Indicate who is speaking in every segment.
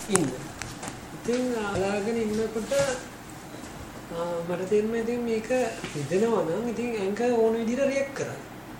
Speaker 1: ඉන්න. ඉතින් අලාගෙන ඉන්නකොට මට තේරුණා ඉතින් මේක හිතෙනවා නම් ඉතින් ඇඟ ඕන විදිහට රියැක්ට් කරා.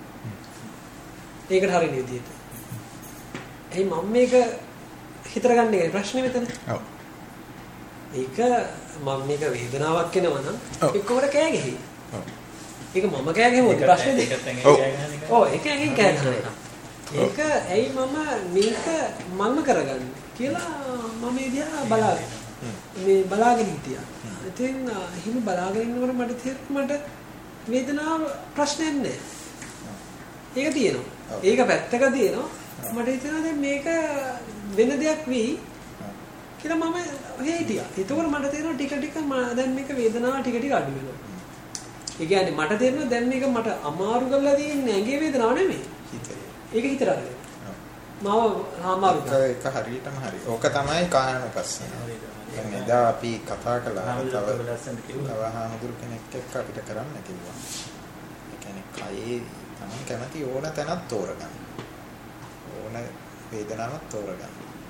Speaker 1: ඒකට හරින විදිහට. එයි මම මේක හිතර ගන්න එකයි ප්‍රශ්නේ මෙතන.
Speaker 2: ඔව්.
Speaker 1: ඒක මම මේක වේදනාවක් වෙනවා නම් එක්කමර කෑ ගැහි.
Speaker 2: ඔව්.
Speaker 1: ඒක මම කෑ ගැහුවොත් ප්‍රශ්නේ දෙක. ඔව් ඒක ඇඟෙන් කෑ ගහනවා. ඒක ඇයි මම මේක මම කරගන්නේ කියලා මම ඒ දිහා බලාගෙන. මේ බලාගෙන හිටියා. ඉතින් හිම බලාගෙන ඉන්නකොට මට තේරුණා මට වේදනාව ප්‍රශ්නයක් නෑ. ඒක තියෙනවා. ඒක පැත්තක තියෙනවා. මට හිතෙනවා දැන් මේක වෙන දෙයක් වෙයි කියලා මම හිටියා. ඒතකොට මට තේරෙනවා ටික ටික දැන් මේක වේදනාව ටික ටික අඩු වෙනවා. ඒ කියන්නේ මට තේරෙනවා දැන් මේක මට අමාරු කරලා තියෙන්නේ ඇඟේ වේදනාව නෙමෙයි. හිතේ. ඒක හිතට අරගෙන. මාව අමාරු කරා.
Speaker 2: ඒක හරියටම හරි. ඕක තමයි කායනුපස්සන. දැන් එදා අපි කතා කළා තව හාමුදුරු කෙනෙක් එක්ක අපිට කරන්න කිව්වා. ඒ කියන්නේ කයේ තමන් කැමති ඕන තැනක් තෝරගන්න. ඕන වේදනාවක් තෝරගන්න.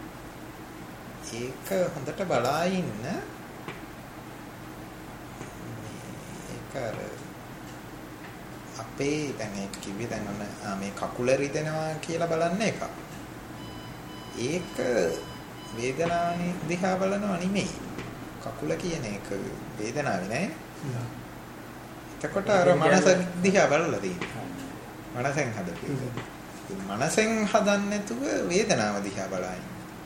Speaker 2: ඒක හොඳට බලා ඉන්න. ඒක අපේ දැන් ඒ කිව්වේ දැන් ඔන්න මේ කකුල රිදෙනවා කියලා බලන්න එක. ඒක වේදනාවනේ දිහා බලනවා නෙමෙයි. කකුල කියන එක වේදනාවේ නෑ. එතකොට අර මනස දිහා බලලා තියෙනවා. මනසෙන් හදපු. මනසෙන් හදන්නේ නැතුව වේදනාව දිහා බලائیں.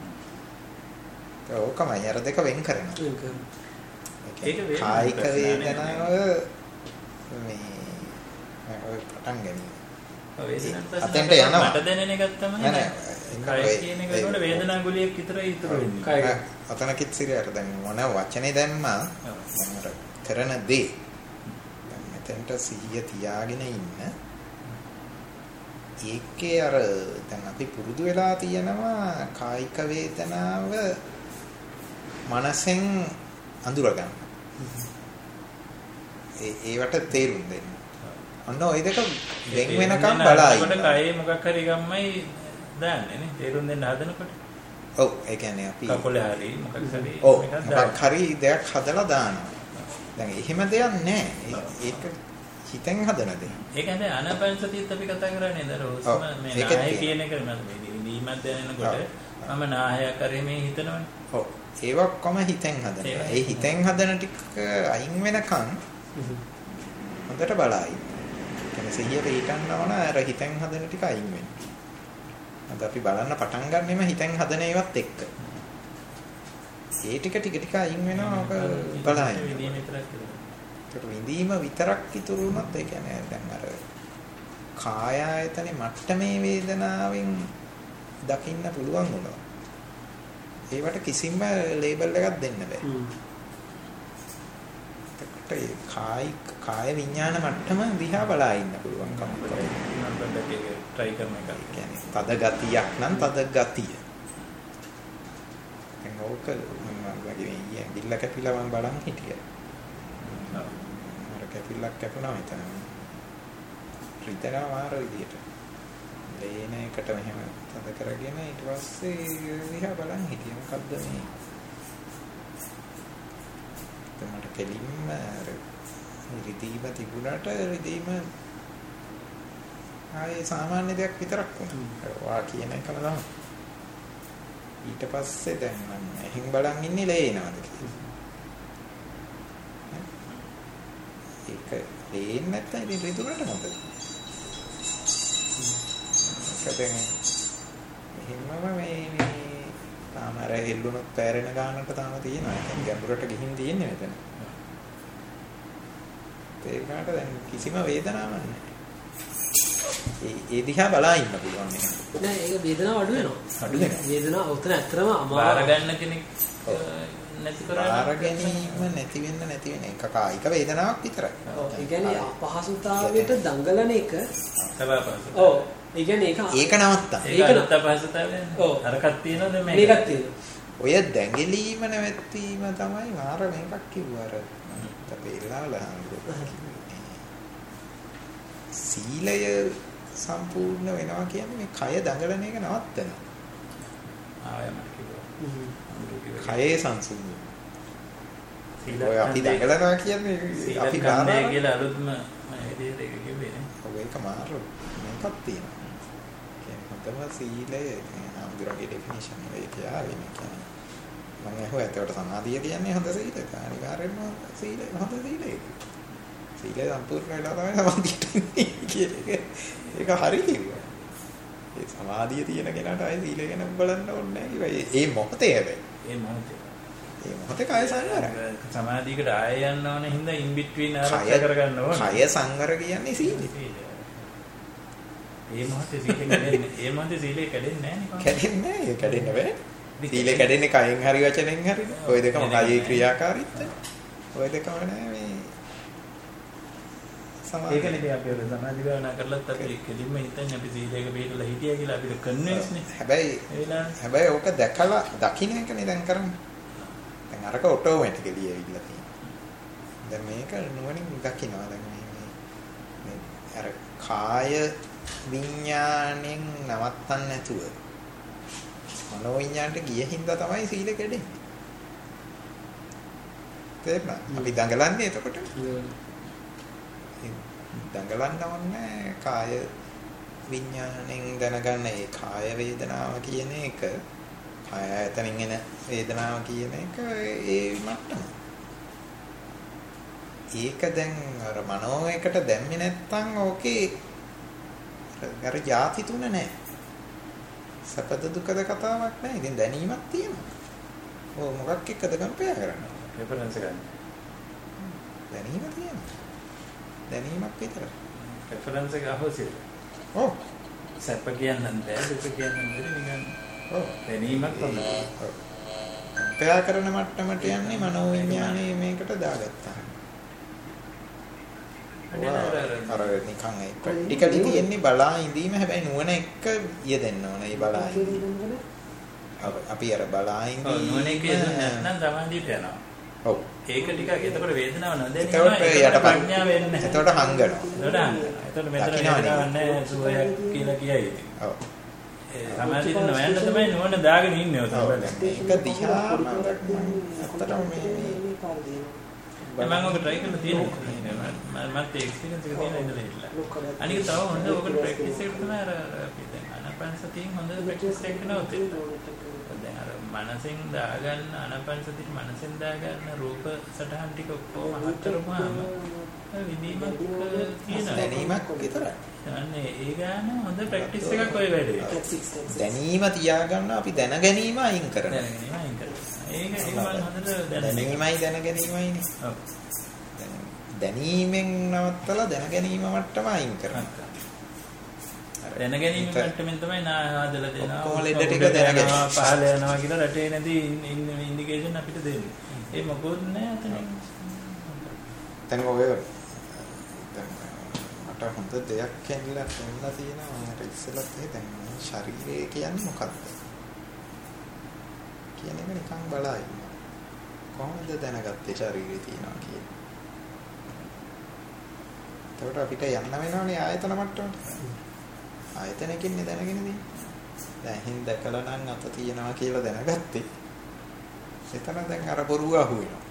Speaker 2: ඕකමයි අර දෙක වෙන් කරනවා. ඒක කායික වේදනාව මේ ඔය පටන් ගැනීම.
Speaker 3: අතෙන්ට යනවා. මට දැනෙන එකක් තමයි කය කියන එක වල වේදනා ගුලියක් විතරයි ඉතුරු වෙන්නේ.
Speaker 1: කය.
Speaker 2: අතනකිට සිරියට දැන් මොන වචනේ දැම්මා මම කරන දේ. දැන් මෙතෙන්ට සිහිය තියාගෙන ඉන්න. ඒකේ අර දැන් අපි පුරුදු වෙලා තියෙනවා කායික වේදනාව මනසෙන් අඳුර ගන්න. ඒවට තේරුම් දෙන්න. අන්න ওই දෙක වෙන් වෙනකම් බලයි.
Speaker 3: ඒකට කයේ මොකක් හරි ගම්මයි දාන්නේ නේ. තේරුම් දෙන්න හදනකොට.
Speaker 2: ඔව් ඒ කියන්නේ අපි
Speaker 3: කකුලේ හරි මොකක් හරි
Speaker 2: මොකක් හරි දෙයක් හදලා දානවා. දැන් එහෙම දෙයක් නැහැ. ඒක හිතෙන් හදන දෙයක්.
Speaker 3: ඒක හැබැයි ආනාපාන සතියත් අපි කතා කරන්නේ නේද? රෝස්ම මේ නාය කියන එක මම නිදිමත දැනෙනකොට මම නාහය කරේ මේ හිතනවනේ.
Speaker 2: ඔව්. ඒක ඔක්කොම හිතෙන් හදන. ඒ හිතෙන් හදන ටික අයින් වෙනකන් හොඳට බලයි. කියන්නේ සිහියට ඊටන්න ඕන අර හිතෙන් හදන ටික අයින් වෙන්න. අද අපි බලන්න පටන් ගන්නෙම හිතෙන් හදන ඒවත් එක්ක. ඒ ටික ටික අයින් වෙනවා ඔක බලයි. ඒක විඳීම විතරක් ඉතුරු වුණොත් ඒ කියන්නේ දැන් අර කාය ආයතනේ මට්ටමේ වේදනාවෙන් දකින්න පුළුවන් වුණා. ඒවට කිසිම ලේබල් එකක් දෙන්න බෑ. ඒකට කාය විඥාන මට්ටම දිහා බලා ඉන්න පුළුවන් කමක්
Speaker 3: මම පොඩ්ඩක් ඒක try කරන එක.
Speaker 2: ඒ කියන්නේ තද ගතියක් නම් තද ගතිය. දැන් ඕක මම වගේ බිල්ල කැපිලා මම බලන් හිටියා. කැපිල්ලක් කැපුණා මෙතන. රිදෙනවා මාර විදියට. ලේන එකට මෙහෙම තද කරගෙන ඊට පස්සේ දිහා බලන් හිටියා. මොකද්ද මේ? මට කෙලින්ම රිදීම තිබුණාට රිදීම ආයේ සාමාන්‍ය දෙයක් විතරක් වුණා. වා කියන එකම තමයි. ඊට පස්සේ දැන් මම එහෙන් බලන් ඉන්නේ ලේනවද කියලා. ඒක ලේන්නේ නැත්නම් ඉතින් රිදුනට මොකද? දැන් එහෙමම මේ තාම අර හෙල්ලුණොත් පැරෙන ගානකට තාම තියෙනවා. ඒක ගැඹුරට ගිහින් තියෙන්නේ මෙතන. ඒකට දැන් කිසිම වේදනාවක් නැහැ. ඒ දිහා බලා ඉන්න පුළුවන් නේ.
Speaker 1: නෑ ඒක වේදනාව අඩු වෙනවා.
Speaker 2: අඩු වෙනවා.
Speaker 1: වේදනාව උතන ඇත්තම අමාරු.
Speaker 3: බාර ගන්න කෙනෙක් නැති කරන්නේ.
Speaker 2: බාර ගැනීම නැති වෙන එක කායික වේදනාවක් විතරයි.
Speaker 1: ඔව් ඒ කියන්නේ අපහසුතාවයට දඟලන එක
Speaker 3: තමයි අපහසු.
Speaker 1: ඔව් ඒ කියන්නේ
Speaker 2: ඒක නවත්තා.
Speaker 3: ඒක අපහසුතාවය.
Speaker 1: ඔව්
Speaker 3: අරකට තියෙනවද
Speaker 1: මේකක් තියෙනවා.
Speaker 2: ඔය දැඟලීම නැවැත්වීම තමයි මාර මේකක් කිව්වා අර අපේලාලා සීලය සම්පූර්ණ වෙනවා කියන්නේ මේ කය දඟලන එක නවත්තනවා.
Speaker 3: ආයම කිව්වා.
Speaker 2: කයේ සංසුන් වීම. ඔය අපි දඟලනවා කියන්නේ අපි
Speaker 3: කාරණා කියලා අලුත්ම විදිහට ඒක කිව්වේ නේ.
Speaker 2: ඔය එක මාරු මේකක් තියෙනවා. කියන්නේ හතම සීලය අඳුරගේ ඩෙෆිනිෂන් එක යාවේ නේ. මම අහුවා ඒකට සමාධිය කියන්නේ හොඳ සීලයක්. අනිවාර්යෙන්ම සීලය හොඳ සීලයක්. සීලය සම්පූර්ණ වෙලා තමයි සමාධියට එන්නේ කියන එක. ඒක හරි කිව්වා. ඒ සමාධිය තියෙන කෙනාට ආයේ සීලය ගැන බලන්න ඕනේ නැහැ. ඒ මොහොතේ හැබැයි. ඒ මොහොතේ කාය සංවරය.
Speaker 3: සමාධියකට ආයෙ යන්න ඕනේ හින්දා ඉන් බිට්වීන් ආරක්ෂා කරගන්න ඕනේ.
Speaker 2: කාය සංවර කියන්නේ සීලය.
Speaker 3: ඒ මොහොතේ සීලය කැඩෙන්නේ. ඒ මොහොතේ සීලය කැඩෙන්නේ නැහැ නේ.
Speaker 2: කැඩෙන්නේ නැහැ. ඒක කැඩෙන්න බෑ. සීලය කැඩෙන්නේ කයෙන් හරි වචනෙන් හරි. ඔය දෙකම කායේ ක්‍රියාකාරීත්වය. ඔය දෙකම නෑ මේ සමාධිය.
Speaker 3: ඒකනේ අපි ඔය සමාධි භාවනා කරලත් අපි කෙලින්ම හිතන්නේ අපි සීලයක පිළිපදලා හිටියා කියලා අපිට කන්වින්ස් නේ.
Speaker 2: හැබැයි ඕක දැකලා දකින්න එකනේ දැන් කරන්නේ. දැන් අරක ඔටෝමැටිකලි ඇවිල්ලා තියෙනවා. දැන් මේක නුවණින් දකින්නවා. දැන් මේ අර කාය විඥාණයෙන් නවත්තන්න නැතුව මනෝ විඥාණයට ගිය හින්දා තමයි සීල කැඩෙන්නේ. තේරුණා? අපි දඟලන්නේ එතකොට. දඟලන්න ඕනේ කාය විඥාණයෙන් දැනගන්න ඒ කාය වේදනාව කියන එක, කාය ආයතනෙන් එන වේදනාව කියන එක ඒ මට්ටම. ඒක දැන් අර මනෝ එකට දැම්මේ නැත්තම් ඕකේ අර ಜಾති තුන නැහැ. සැපද දුකද කතාවක් නැහැ. ඉතින් දැනීමක් තියෙනවා. ඔව් මොකක් එක්කද කම්පෙයා කරන්නේ?
Speaker 3: රෙෆරන්ස් ගන්න.
Speaker 2: දැනීම තියෙනවා. දැනීමක් විතරයි.
Speaker 3: රෙෆරන්ස් එක අහෝසියද?
Speaker 2: ඔව්.
Speaker 3: සැප කියන්නත් බෑ දුක කියන්නත් බෑ නිකන්. ඔව් දැනීමක් තමයි.
Speaker 2: ඔව්. කම්පෙයා කරන මට්ටමට යන්නේ මනෝ විඥානයේ මේකට දාගත්තා. අර නිකන් ඒ ප්‍රැක්ටිකලි තියෙන්නේ බලා ඉඳීම. හැබැයි නුවණ එක්ක යෙදෙන්න ඕන. ඒ බලා ඉඳීම. අපි අර බලා ඉඳීම
Speaker 3: නුවණ එක්ක යෙදෙන්න සමාධියට යනවා.
Speaker 2: ඔව්.
Speaker 3: ඒක ටිකක් එතකොට වේදනාව නොදැනෙනවා. ඒකට ප්‍රඥාව වෙන්නේ නැහැ.
Speaker 2: එතකොට හංගනවා.
Speaker 3: එතකොට මෙතන වේදනාවක් නැහැ සුවයක් කියලා කියයි. ඔව්. ඒ සමාධියට නොයන්න තමයි නුවණ දාගෙන ඉන්නේ ඔතන.
Speaker 2: ඒක දිහාම අත්තටම මේ
Speaker 3: මම ඔක try කරලා තියෙනවා. මට එක්ස්පීරියන්ස් එක තියෙන ඉඳලා ඉන්න. අනික තව හොඳ ඔකට ප්‍රැක්ටිස් එක තමයි අර අපි දැන් ආනාපාන සතියෙන් හොඳ ප්‍රැක්ටිස් එකක් කරනවා. දැන් අර මනසෙන් දාගන්න ආනාපාන සතියට මනසෙන් දාගන්න රූප සටහන් ටික ඔක්කොම හතරම විදීමක් තියෙනවා.
Speaker 2: දැනීමක් විතරයි.
Speaker 3: අනේ ඒ ගාන හොඳ ප්‍රැක්ටිස් එකක් ඔය වැඩේ.
Speaker 2: දැනීම තියාගන්න අපි දැන ගැනීම අයින් කරනවා.
Speaker 3: දැනීම අයින් කරනවා. ඒක මම හොඳට
Speaker 2: දැනීමයි දැන ගැනීමයිනේ. ඔව්. දැනීමෙන් නවත්තලා දැන ගැනීම මට්ටම අයින් කරනවා.
Speaker 3: දැන ගැනීම මට්ටමින් තමයි නාහදලා දෙනවා.
Speaker 2: කොහොම ලෙඩ ටික දැනගන්නවා.
Speaker 3: පහල යනවා කියලා රටේ නැති ඉන්ඩිකේෂන් අපිට දෙන්නේ. ඒ මොකොත් නෑ අතන.
Speaker 2: දැන් ඔය මට හොඳ දෙයක් කියන්නලා තියෙනවා. මට ඉස්සෙල්ලත් දැන් ශරීරය කියන්නේ මොකක්ද කියන එක නිකන් බලා ඉන්නවා. කොහොමද දැනගත්තේ ශරීරය තියෙනවා කියලා? එතකොට අපිට යන්න වෙනවනේ ආයතන මට්ටමට. ආයතනකින්නේ දැනගෙන ඉන්නේ. දැන් හින් දැකලා නම් අත තියෙනවා කියලා දැනගත්තේ. එතන දැන් අර බොරුව අහුවෙනවා.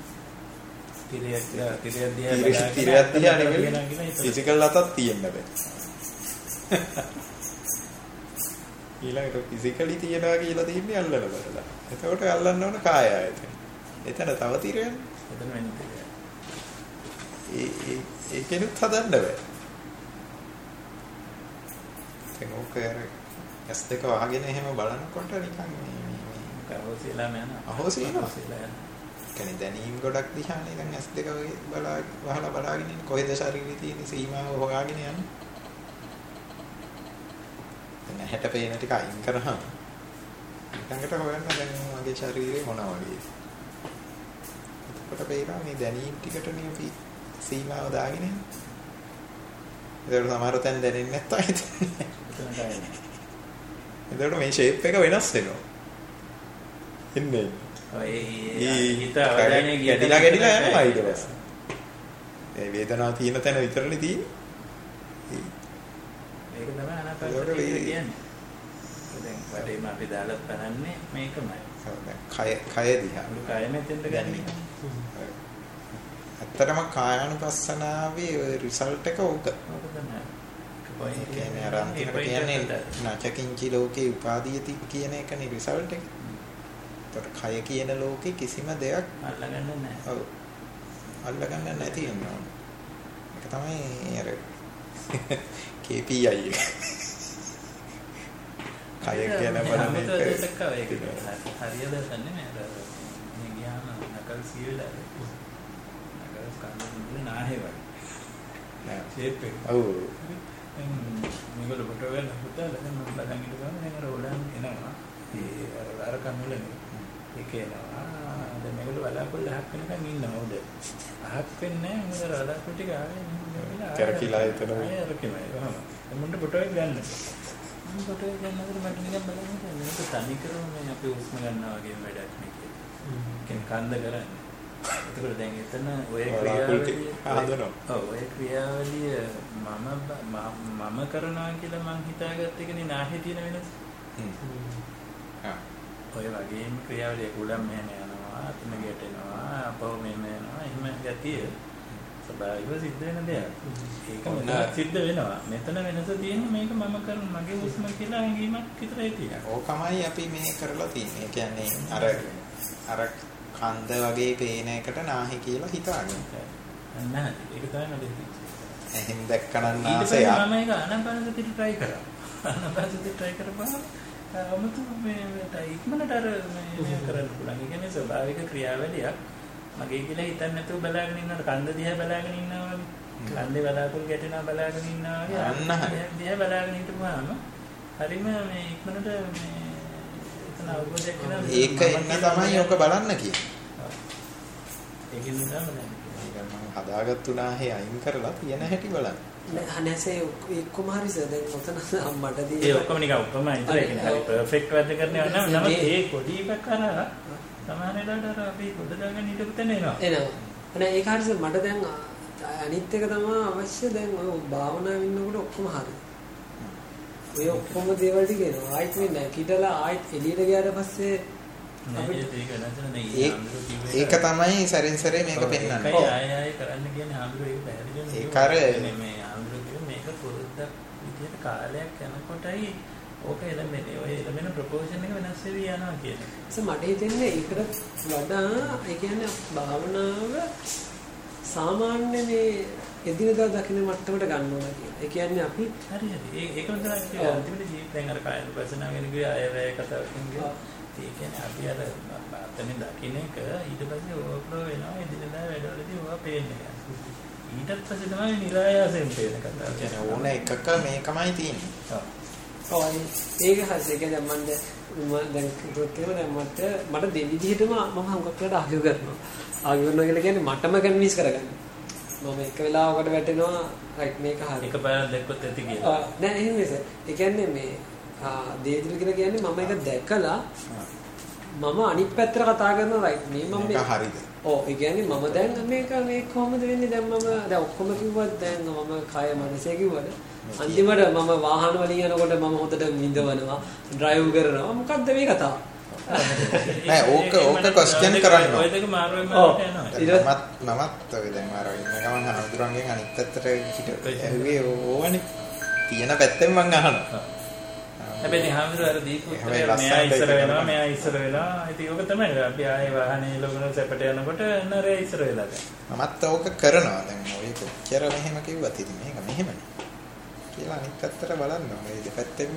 Speaker 2: තිරියක් දිහා නෙවෙයි ෆිසිකල් අතක් තියෙන්න බෑ. ඊළඟට ෆිසිකලි තියනවා කියලා තියන්නේ අල්ලලා බලලා. එතකොට අල්ලන්න ඕන කාය ආයතන. එතන තව තිරයන්.
Speaker 3: එතන වෙන්නේ.
Speaker 2: ඒ කෙනුත් හදන්න බෑ. ඒක ඕකේ ඇස් දෙක වහගෙන එහෙම බලනකොට නිකන් මේ
Speaker 3: අහෝසියලාම යනවා.
Speaker 2: අහෝසියලා යනවා. කියන්නේ දැනීම් ගොඩක් දිහානේ දැන් ඇස් දෙක වහලා බලාගෙන ඉන්නේ කොහෙද ශරීරය තියෙන සීමාව හොයාගෙන යන්නේ. දැන් හැට පේන ටික අයින් කරාම ඊළඟට හොයන්න දැන් මගේ ශරීරය මොනවා වගේද. එතකොට පේනවා මේ දැනීම් ටිකටනේ අපි සීමාව දාගෙන ඉන්නේ. ඒකට සමහර තැන් දැනෙන්නේ නැත්තම් එතකොට මේ ෂේප් එක වෙනස් වෙනවා. ඉන්නේ.
Speaker 3: හිත අවධානය
Speaker 2: ගැටිලා යනවා ඊට පස්සේ. ඒ වේදනාව තියෙන තැන විතරනේ තියෙන්නේ.
Speaker 3: මේක තමයි අනාපාන සතිය කියන්නේ. දැන් වටේම අපි දාලා බලන්නේ මේකමයි.
Speaker 2: කය දිහා.
Speaker 3: කය මෙතෙන්ට ගන්නේ.
Speaker 2: ඇත්තටම කායානුපස්සනාවේ රිසල්ට් එක ඕක.
Speaker 3: ඕක තමයි.
Speaker 2: ඒ කියන්නේ අර අන්තිමට කියන්නේ නචකින්චි ලෝකේ උපාදීයති කියන එකනේ රිසල්ට් එක. ඒතර කය කියන ලෝකේ කිසිම දෙයක්
Speaker 3: අල්ලගන්න නැහැ.
Speaker 2: ඔව්. අල්ලගන්න නැති වෙනවා. ඒක තමයි අර KPI එක. කය කියන බලන එක.
Speaker 3: හරියද දන්නේ නැහැ. මේ ගියාම නකල් සීවලා නකල් කන්නේ නැහැ වගේ. නෑ ෂේප් එක.
Speaker 2: ඔව්.
Speaker 3: මේගොල්ලෝ ෆොටෝ ගන්න පුතාලා දැන් මම බලන් ඉඳගම දැන් අර ඔලන් එනවා. ඒ අර කන්නුලනේ. ඒක එනවා. දැන් මේගොල්ලෝ බලාපොරොත්තු හක් වෙනකන් ඉන්නවා උඩ. අහක් වෙන්නේ නැහැ. මොකද රඩාපු ටික ආවේ
Speaker 2: කරකිලා හිටනවා.
Speaker 3: අය රකිමයි. ඔහම. මුන්ට ෆොටෝ එක ගන්න. මම ෆොටෝ එක ගන්නකොට මට නිකන් බලන්න හිතෙන්නේ මේක තනි කරම මේ අපි උස්ම ගන්නවා වගේ වැඩක් නෙක. කියන්නේ කන්ද කරන්නේ. ඒකවල දැන් එතන ඔය ක්‍රියාවලිය හදනවා. ඔව් ඔය ක්‍රියාවලිය මම කරනවා කියලා මං හිතාගත්ත එකනේ නාහේ තියෙන වෙනස. ඔය වගේම ක්‍රියාවලිය උඩම් මෙහෙම යනවා, අතින් ගැටෙනවා, අපව මෙහෙම යනවා, එහෙම ගතිය ස්වභාවිකව සිද්ධ වෙන දෙයක්. ඒක මෙතන සිද්ධ වෙනවා. මෙතන වෙනස තියෙන්නේ මේක මම කරන මගේ හුස්ම කියලා හැඟීමක් විතරයි තියෙන්නේ.
Speaker 2: ඕකමයි අපි මේ කරලා තියෙන්නේ. ඒ කියන්නේ අර කන්ද වගේ පේන එකට නාහි කියලා හිතාගෙන.
Speaker 3: නැහැ. ඒක තමයි මම දෙන්නේ.
Speaker 2: එහෙන් දැක්කනම් නාසය.
Speaker 3: මම ඒක ආනාපානසතිය try කරා. ආනාපානසතිය try කරපුවා අමුතු මේ ඉක්මනට අර මේ කරන්න පුළුවන්. ඒ කියන්නේ ස්වභාවික ක්‍රියාවලියක් මගේ කියලා හිතන්නේ නැතුව බලාගෙන ඉන්නවට කන්ද දිහා බලාගෙන ඉන්නවා වගේ. කන්දේ බලාකුළු ගැටෙනවා බලාගෙන ඉන්නවා වගේ. අන්න දිහා බලාගෙන හිටපුවාම හරිම මේ ඉක්මනට මේ එතන අවබෝධයක් වෙනවා.
Speaker 2: ඒක එන්න තමයි ඔක බලන්න කියන්නේ.
Speaker 3: ඒකෙන් තමයි
Speaker 2: මම හදාගත්තු නාහේ අයින් කරලා තියෙන හැටි බලන්න.
Speaker 1: අනේසේ එක්කම හරිද දැන් ඔතන මට දී
Speaker 3: ඒ ඔක්කොම නිකන් ඔක්කොම ඉතින් ඒක හරි පර්ෆෙක්ට් වැඩ කරන්නේ නම් ඒ පොඩි එකක් කරා සමහර වෙලාවට අර අපි පොඩ දාගෙන හිටපු තැන එනවා.
Speaker 1: අනේ ඒක හරිද මට දැන් අනිත් එක තමයි අවශ්‍ය දැන් ඔය භාවනාවේ ඉන්නකොට ඔක්කොම හරි. ඔය ඔක්කොම දේවල් ටික එනවා. ආයිත් මේ නැගිටලා ආයිත් එළියට ගියාට පස්සේ
Speaker 2: ඒක තමයි සැරින් සැරේ මේක පෙන්වන්නේ.
Speaker 3: ඒකයි ආයෙ කරන්න කියන්නේ ආම්බුර ඒක පැහැදිලිවම
Speaker 2: ඒක අර
Speaker 3: මේ ආම්බුර කියන්නේ මේක පොරොද්දක් විදියට කාලයක් යනකොටයි ඕක එළමෙන්නේ. ඔය එළමෙන ප්‍රොපෝෂන් එක වෙනස් වෙවි යනවා කියන්නේ.
Speaker 1: මට හිතෙන්නේ ඒකට වඩා ඒ කියන්නේ භාවනාව සාමාන්‍ය මේ එදිනදා දකින්න මට්ටමට ගන්න ඕන කියලා. ඒ කියන්නේ අපි
Speaker 3: හරි ඒකම තමයි කියන්නේ අන්තිමට ජීවිතෙන් අර කායන වසනා වෙන ගිය අයවැය කතාවකින් ගියා. ඒ කියන්නේ අපි අර අතනේ දකින්න එක ඊට පස්සේ ඕවර්ෆ්ලෝ වෙනවා එදිනදා වැඩවලදී ඕවා පේන්නේ. ඊටත් පස්සේ තමයි නිරායාසයෙන් පේන කතාව.
Speaker 2: කියන්නේ ඕන එකක මේකමයි තියෙන්නේ.
Speaker 1: ඔව්. ඒක හරියට ඒ කියන්නේ මම දැන් කිව්වොත් දැන් මට දෙවිදිහටම මම හුඟක් වෙලාවට ආගිය කරනවා. ආගිය කරනවා කියලා කියන්නේ මටම කන්වින්ස් කරගන්න. මම එක වෙලාවකට වැටෙනවා රයිට් මේක හරි.
Speaker 3: එකපාරක් දැක්කොත් ඇති කියලා.
Speaker 1: නෑ එහෙම නෙවෙයි. ඒ කියන්නේ මේ දේදිල කියලා කියන්නේ මම ඒක දැකලා මම අනිත් පැත්තට කතා කරනවා රයිට් මේ මම
Speaker 2: මේක හරිද?
Speaker 1: ඔව් ඒ කියන්නේ මම දැන් මේක කොහොමද වෙන්නේ දැන් මම දැන් ඔක්කොම කිව්වත් දැන් මම කය මනසේ කිව්වද අන්තිමට මම වාහන වලින් යනකොට මම හොඳට විඳවනවා ඩ්‍රයිව් කරනවා මොකද්ද මේ කතාව?
Speaker 2: නෑ ඕක ක්වෙස්චන් කරන්න
Speaker 3: ඔය දෙක මාරුවෙන් මාරුවට යනවා.
Speaker 2: මමත් ඔය දැන් මාරු ඉන්න ගමන් අනුදුරන්ගෙන් අනිත් පැත්තට හිටුවේ ඕවනේ තියෙන පැත්තෙන් මම අහනවා.
Speaker 3: හැබැයි හැමෝම අර දීපු මෙයා ඉස්සර වෙනවා මෙයා ඉස්සර වෙලා ඉතින් ඕක තමයි අපි ආයේ වාහනේ ලොකුන සැපට යනකොට නරේ ඉස්සර වෙලා දැන්
Speaker 2: මමත් ඕක කරනවා දැන් ඔය කොච්චර මෙහෙම කිව්වත් ඉතින් මේක මෙහෙමනේ කියලා අනිත් පැත්තට බලන්න ඕනේ දෙපැත්තෙම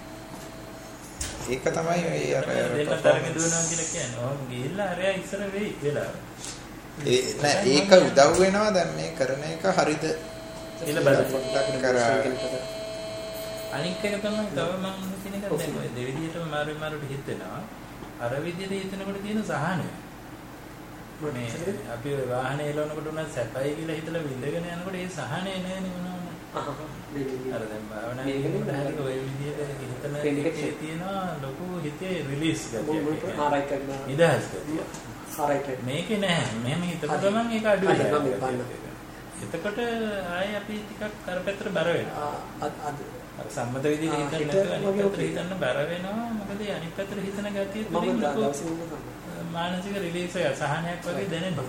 Speaker 2: ඒක තමයි ඔය අර
Speaker 3: දෙන්න තරගෙ දුවනවා කියලා කියන්නේ ඕක ගිහිල්ලා අරයා ඉස්සර වෙයි වෙලා
Speaker 2: නෑ ඒක උදව් වෙනවා දැන් මේ කරන එක හරිද
Speaker 3: කියලා බලන්න
Speaker 2: පොඩ්ඩක් කරා
Speaker 3: අනික් එක තමයි තව මම කියන එක දැන් ඔය දෙවිදියටම මාරුවට හිතෙනවා අර විදියට හිතනකොට තියෙන සහනය මේ අපි වාහනේ එලවනකොට උනත් සැපයි කියලා හිතලා විඳගෙන යනකොට ඒ සහනය නෑ නේ මොනවද අර දැන් භාවනාවේ හරි ඔය විදියට හිතන එකේ තියෙනවා ලොකු හිතේ රිලීස් ගතියක් නිදහස් ගතියක් මේකේ නෑ මෙහෙම හිතපු ගමන් ඒක අඩු වෙනවා එතකොට ආයේ අපි ටිකක් අර පැත්තට බර වෙනවා සම්මත විදිහට හිතන්න අනිත් පැත්තට හිතන්න බැර වෙනවා. මොකද අනිත් පැත්තට හිතන ගතිය තුලින් මානසික රිලීස් එක සහනයක් වගේ දැනෙනවා.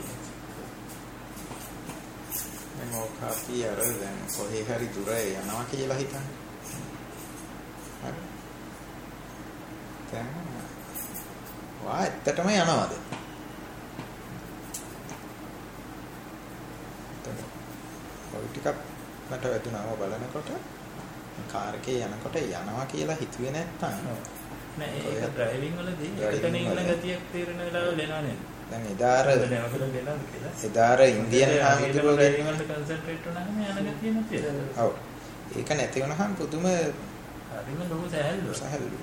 Speaker 2: මම ඔකාපි අර දැන් කොහේ හරි දුර යනවා කියලා හිතන්න. හරි. දැන් වා ඇත්තටම යනවාද? ඔය ටිකක් මට වැදුනාම බලනකොට කාර් එකේ යනකොට යනවා කියලා හිතුවේ නැත්තම්
Speaker 3: නෑ ඒක ඩ්‍රයිවිං වලදී එතන ඉන්න ගතියක් තේරෙන වෙලාවල් එනවා නේද?
Speaker 2: දැන් එදාර ඉන්දියන් හාමුදුරුවෝ
Speaker 3: ඩ්‍රයිවිං වලට කන්සන්ට්‍රේට් වුණාම යන ගතිය නැති වෙනවා.
Speaker 2: ඔව්. ඒක නැති වුණාම පුදුම
Speaker 3: හරිම ලොකු සහැල්ලු.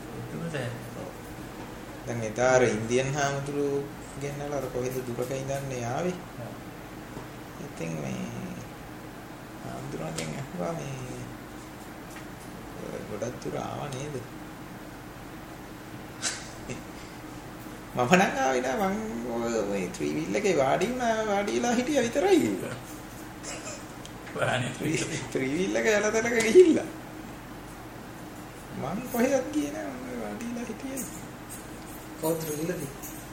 Speaker 2: දැන් එදාර ඉන්දියන් හාමුදුරුවෝ ගෙන්නලා අර කොහෙද දුරක ඉඳන්නේ ආවේ? ඉතින් මේ හාමුදුරුවන්ගෙන් අහුවා මේ ගොඩක් දුර ආවා නේද? මම නම් ආවේ නෑ මං ඔය ත්‍රී වීල් එකේ වාඩිලා හිටියා විතරයි කිව්වා. ත්‍රී වීල් එක යන තැනක ගිහිල්ලා. මං කොහෙවත් ගියේ නෑ මම වාඩිලා හිටියේ.
Speaker 1: කවුද ත්‍රිවිල්ලදී?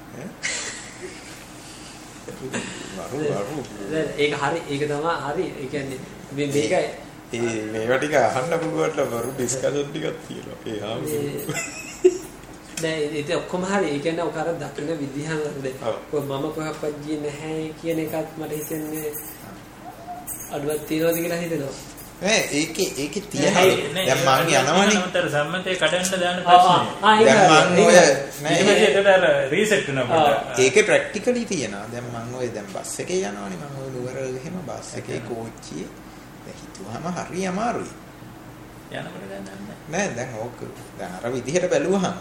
Speaker 2: වරු.
Speaker 1: ඒක හරි ඒක තමයි හරි. ඒ කියන්නේ මේකයි
Speaker 2: මේවා ටික අහන්න පුළුවන් වරු ඩිස්කෂන් ටිකක් තියෙනවා. ඒ හාමුදුරුවෝ
Speaker 1: දැන් ඒක ඔක්කොම හරි. ඒ කියන්නේ ඔක අර දකින්න විදිහම මම කොහොක්වත් ගියේ නැහැ කියන එකත් මට හිතෙන්නේ අඩුවක් තියනවාද කියලා හිතෙනවා.
Speaker 2: නෑ ඒකේ තියෙනවා. දැන් මං යනවනේ.
Speaker 3: උතර සම්මතේ කඩන්න දාන ප්‍රශ්නේ.
Speaker 2: දැන් මං ඔය නෑ
Speaker 3: ඒකට අර රීසෙට් වෙනවා.
Speaker 2: ඒකේ ප්‍රැක්ටිකලි තියෙනවා. දැන් මං ඔය දැන් බස් එකේ යනවනේ මං ඔය නුවර එහෙම බස් එකේ කෝච්චියේ දැන් හිතුවාම හරි අමාරුයි.
Speaker 3: යනකොට ගන්නෑ.
Speaker 2: නෑ දැන් ඕක දැන් අර විදිහට බැලුවහම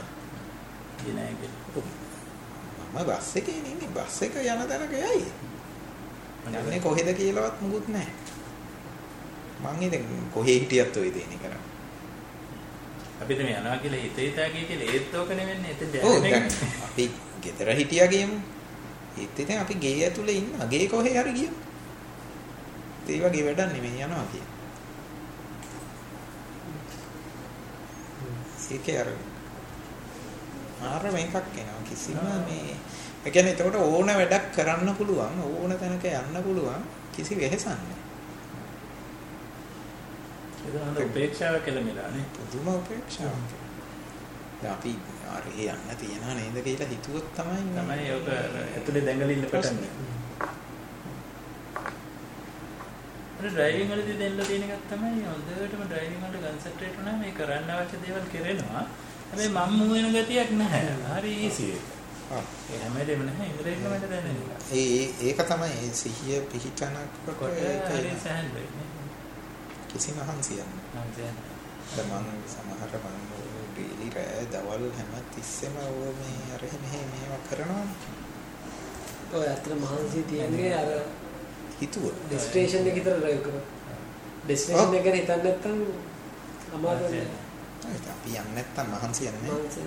Speaker 2: මම බස් එකේ නෙමෙයි බස් එක යන තැනක යයි. යන්නේ කොහෙද කියලාවත් මුකුත් නැහැ. මං ඉතින් කොහේ හිටියත් ඔය දෙන්නේ කරන්නේ.
Speaker 3: අපි දැන් යනවා කියලා හිතේ කියලා ඒත් ඕක නෙවෙන්නේ. එතෙන්
Speaker 2: දැන් අපි ගෙදර හිටියා ගියමු. ඒත් ඉතින් අපි ගේ ඇතුලේ ඉන්නවා. ගේ කොහේ හරි ගියමු. ඒ වගේ වැඩක් නෙමෙයි යනවා කියන්නේ. ඒකේ අර මේකක් එනවා කිසිම මේ ඒ කියන්නේ එතකොට ඕන වැඩක් කරන්න පුළුවන් ඕන තැනක යන්න පුළුවන් කිසි වෙහෙසක් නැහැ.
Speaker 3: ඒක උපේක්ෂාව කියලා මිලානේ.
Speaker 2: පුදුම උපේක්ෂාවක්. දැන් අපි අර යන්න තියනා නේද කියලා හිතුවොත් තමයි
Speaker 3: ඔක ඇතුලේ දැඟලින්න පටන් ගන්නේ. අර ඩ්‍රයිවිං වලදී දෙන්න තියෙන එකක් තමයි හොඳටම ඩ්‍රයිවිං වලට කන්සන්ට්‍රේට් වුණාම මේ කරන්න අවශ්‍ය දේවල් කෙරෙනවා. හැබැයි මම මූ වෙන ගතියක් නැහැ. හරි ඊසි. ඒ හැමදේම නැහැ ඉංග්‍රීසියෙන් මට දැනෙන්නේ.
Speaker 2: ඒක තමයි ඒ සිහිය පිහිටනකොට
Speaker 3: හරි සෑහලුයි.
Speaker 2: කිසිම හංසියක් නැහැ. මම සමහර මම ඩේලි රෑ දවල් හැම තිස්සෙම මේ අර මේවා කරනවා.
Speaker 1: ඔය අතර මහන්සිය තියන්නේ අර
Speaker 2: හිතුව
Speaker 1: ඩෙස්ටිනේෂන් එක විතර ඩ්‍රයිව් කරා. ඩෙස්ටිනේෂන් එක ගැන හිතන්න නැත්නම් අමාරුයි.
Speaker 2: අපි යන්නේ නැත්තම් මහන්සිය නැහැ.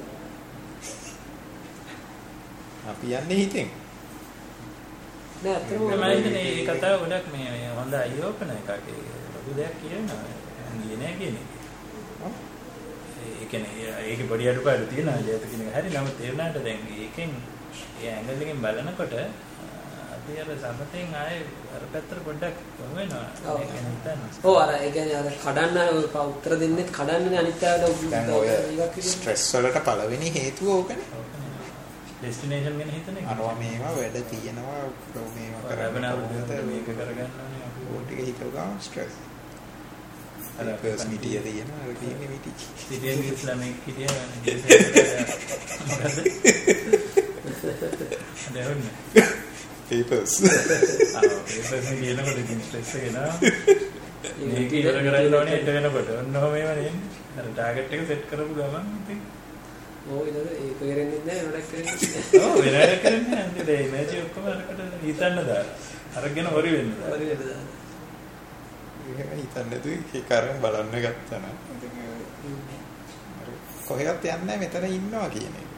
Speaker 2: අපි යන්නේ හිතෙන්.
Speaker 1: නෑ අතම
Speaker 3: මම හිතන්නේ මේ කතාව ගොඩක් මේ හොඳ අයෝපන එකක්. ලොකු දෙයක් කියනවා. ගියේ නෑ කියන එක. ඒ කියන්නේ ඒකේ පොඩි අඩුපාඩු තියෙනවා. ජයත කියන එක හරි. නමුත් ඒ වුණාට දැන් ඒකෙන් ඒ ඇන්ගල් එකෙන් බලනකොට අපි අර සමතෙන් ආයේ අර පැත්තට පොඩ්ඩක් කොහොම වෙනවා. ඒක හිතන්න.
Speaker 1: ඔව් අර ඒ කියන්නේ අර කඩන්න උත්තර දෙන්නේ කඩන්නනේ අනිත් අයට
Speaker 2: දැන් ඔය ස්ට්‍රෙස් වලට පළවෙනි හේතුව ඕකනේ.
Speaker 3: ඩෙස්ටිනේෂන් ගැන හිතන එක.
Speaker 2: අරවා මේවා වැඩ තියෙනවා මේවා
Speaker 3: කරගෙන මේක කරගන්න ඕනේ.
Speaker 2: ඕක ටික හිතුව ගාම ස්ට්‍රෙස්. අර පර්සනිටිය තියෙනවා අර කියන්නේ මිටි.
Speaker 3: සිටියන් ඉස්ලාමික කිරියා දැන්
Speaker 2: papers.
Speaker 3: papers කියනකොට ඉතින් ස්ට්‍රෙස් එක එනවා. මේක ඉවර කරන්න ඕනේ ඊට වෙනකොට. ඔන්නෝම මේවා නේ. අර ටාගට් එක සෙට් කරපු ගමන් ඉතින්
Speaker 1: ඕ ඒක කරන්නේ නැහැ වැඩක් කරන්නේ.
Speaker 3: ඔව් වෙනරක් කරන්නේ නැහැ. ඒ ඉමේජ් ඔක්කොම අරකට හිතන්න දාලා. අරගෙන හොරි වෙන්න දාලා.
Speaker 1: හොරි වෙන්න දාලා.
Speaker 2: ඒක හිතන්න නැතුව ඒක අරන් බලන්න ගත්තා නම් ඉතින් කොහෙවත් යන්නේ නැහැ මෙතන ඉන්නවා කියන එක.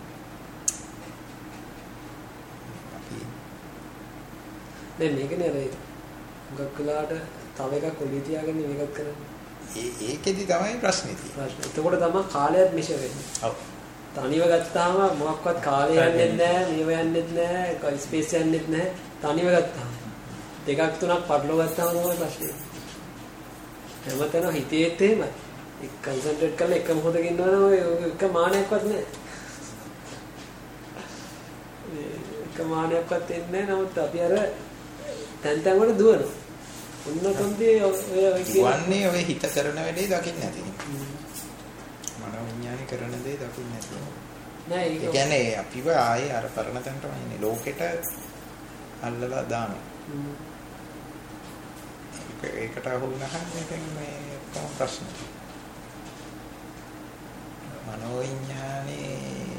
Speaker 1: දැන් මේකනේ අර ගොක්කලාට තව එකක් ඔලිය තියාගෙන මේකක් කරන්නේ.
Speaker 2: ඒකෙදි තමයි ප්‍රශ්නේ තියෙන්නේ.
Speaker 1: එතකොට තමයි කාලයත් මිෂ වෙන්නේ.
Speaker 2: ඔව්.
Speaker 1: තනිව ගත්තාම මොකක්වත් කාලය යන්නේ නැහැ, මේව යන්නේ නැහැ, ස්පේස් යන්නේ නැහැ. තනිව ගත්තාම දෙකක් තුනක් පටලව ගත්තාම තමයි ප්‍රශ්නේ. හැමතැනම හිතේත් එහෙමයි. එක කන්සන්ට්‍රේට් කරලා එක මොහොතක ඉන්නවනම් ඔය එක මානයක්වත් නැහැ. එක මානයක්වත් එන්නේ නැහැ. නමුත් අපි අර තැන් තැන් වල දුවනවා. ඔන්න කොන්දේ ඔය
Speaker 2: කියන්නේ ඔය හිත කරන වැඩේ දකින්න නැති. මනෝ විඥානි කරන දේ දකින්න නැති.
Speaker 1: නෑ
Speaker 2: ඒ කියන්නේ අපිව ආයේ අර පරණ තැනටම ඉන්නේ ලෝකෙට අල්ලලා දානවා. ඒකට අහු නැහම ඉතින් මේ කොහොම ප්‍රශ්න. මනෝ විඥානේ